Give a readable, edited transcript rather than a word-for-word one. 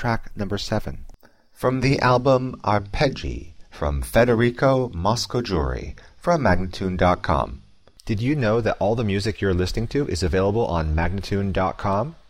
track number 7. From the album Arpeggi from Federico Moscoggiuri from Magnatune.com. Did you know that all the music you're listening to is available on Magnatune.com?